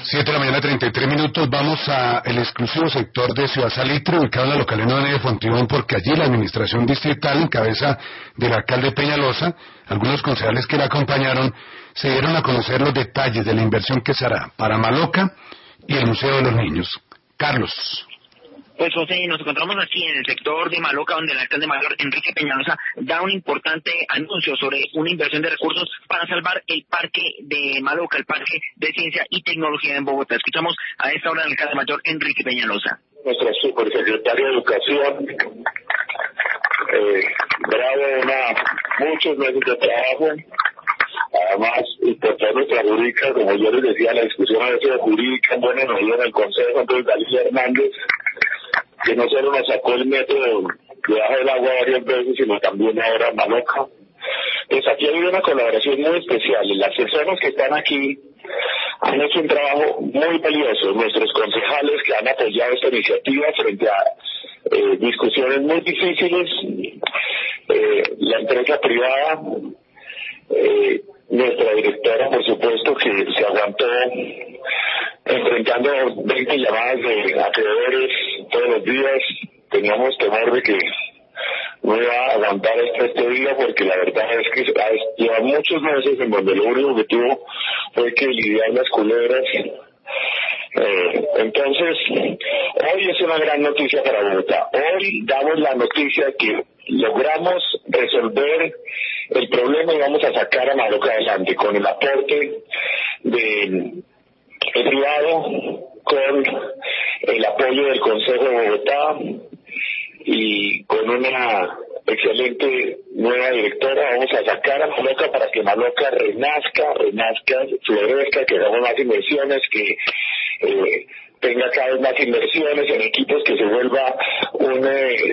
7 de la mañana, 33 minutos. Vamos a el exclusivo sector de Ciudad Salitre, ubicado en la localidad de Fontibón, porque allí la administración distrital, en cabeza del alcalde Peñalosa, algunos concejales que la acompañaron, se dieron a conocer los detalles de la inversión que se hará para Maloca y el Museo de los Niños. Carlos. Pues José, nos encontramos aquí en el sector de Maloca, donde el alcalde mayor Enrique Peñalosa da un importante anuncio sobre una inversión de recursos para salvar el parque de Maloca, el parque de ciencia y tecnología en Bogotá. Escuchamos a esta hora al alcalde mayor Enrique Peñalosa. Nuestra supersecretaria de Educación, muchos meses de trabajo. Además, por nuestra jurídica, como yo les decía, la discusión ha sido jurídica en buena medida en el Consejo, entonces Dalila Hernández, que no solo nos sacó el metro debajo del agua varias veces, sino también ahora en Maloca. Pues aquí ha habido una colaboración muy especial, y las personas que están aquí han hecho un trabajo muy valioso. Nuestros concejales que han apoyado esta iniciativa frente a discusiones muy difíciles, la empresa privada, nuestra directora, por supuesto, que se aguantó enfrentando 20 llamadas de acreedores todos los días. Teníamos temor de que no iba a aguantar hasta este día, porque la verdad es que lleva muchos meses en donde lo único que tuvo fue que lidiar las culebras. Entonces, hoy es una gran noticia para Bogotá. Hoy damos la noticia que logramos resolver el problema y vamos a sacar a Maloca adelante con el aporte de privado, con el apoyo del Consejo de Bogotá y con una excelente nueva directora. Vamos a sacar a Maloca para que Maloca renazca, florezca, que hagamos más inversiones, que tenga cada vez más inversiones en equipos, que se vuelva un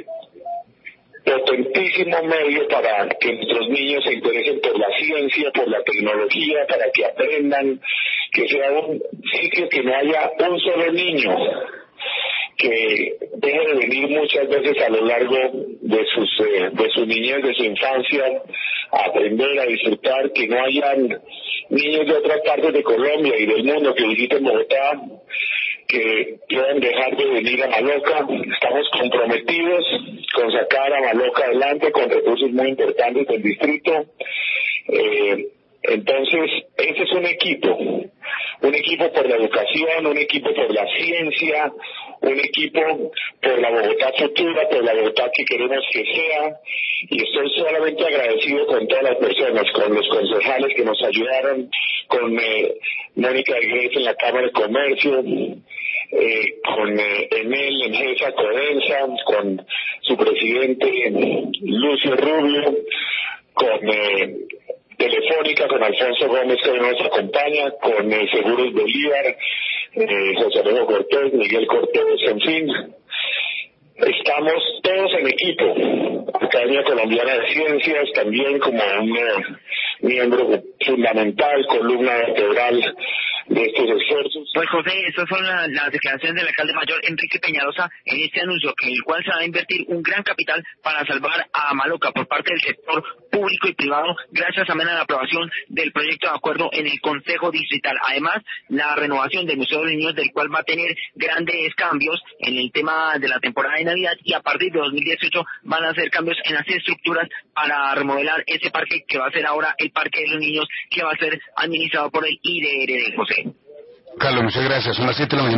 potentísimo medio para que nuestros niños se interesen por la ciencia, por la tecnología, para que aprendan, que sea un sitio que no haya un solo niño que deje de venir muchas veces a lo largo de su niñez, de su infancia, a aprender, a disfrutar, que no hayan niños de otras partes de Colombia y del mundo que visiten Bogotá, que puedan dejar de venir a Maloca. Estamos comprometidos con sacar a Maloca adelante con recursos muy importantes del distrito. Entonces, ese es un equipo por la educación, un equipo por la ciencia, un equipo por la Bogotá futura, por la Bogotá que queremos que sea, y estoy solamente agradecido con todas las personas, con los concejales que nos ayudaron, con Mónica Iglesias en la Cámara de Comercio, con Enel en GESA Codensa, con su presidente Lucio Rubio, con Telefónica, con Alfonso Gómez, que hoy nos acompaña, con Seguros Bolívar, José Alfredo Cortés, Miguel Cortés, en fin. Estamos todos en equipo. Academia Colombiana de Ciencias también como un miembro fundamental, columna vertebral de estos esfuerzos. Pues José, estas son las declaraciones del alcalde mayor Enrique Peñalosa en este anuncio, en el cual se va a invertir un gran capital para salvar a Maloca por parte del sector público y privado, gracias también a la aprobación del proyecto de acuerdo en el Consejo Distrital. Además, la renovación del Museo de los Niños, del cual va a tener grandes cambios en el tema de la temporada de Navidad, y a partir de 2018 van a hacer cambios en las estructuras para remodelar ese parque que va a ser ahora el Parque de los Niños, que va a ser administrado por el IDRD, José. Carlos, muchas gracias. Son las 7 de la mañana.